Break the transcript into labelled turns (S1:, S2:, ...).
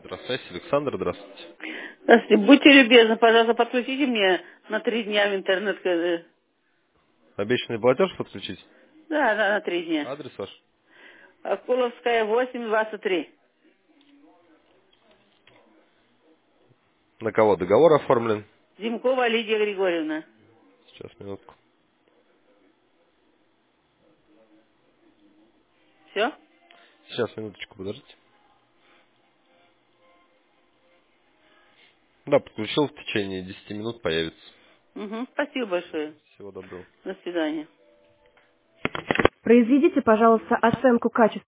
S1: Здравствуйте, Александр, здравствуйте.
S2: Здравствуйте. Будьте любезны, пожалуйста, подключите мне на 3 дня в интернет.
S1: Обещанный платеж подключить?
S2: Да, на 3 дня.
S1: Адрес ваш?
S2: Акуловская, 8, 23.
S1: На кого договор оформлен?
S2: Зимкова Лидия Григорьевна.
S1: Сейчас, минутку.
S2: Все?
S1: Сейчас, минуточку, подождите. Да, подключил, в течение 10 минут появится.
S2: Угу. Спасибо большое.
S1: Всего доброго.
S2: До свидания.
S3: Произведите, пожалуйста, оценку качества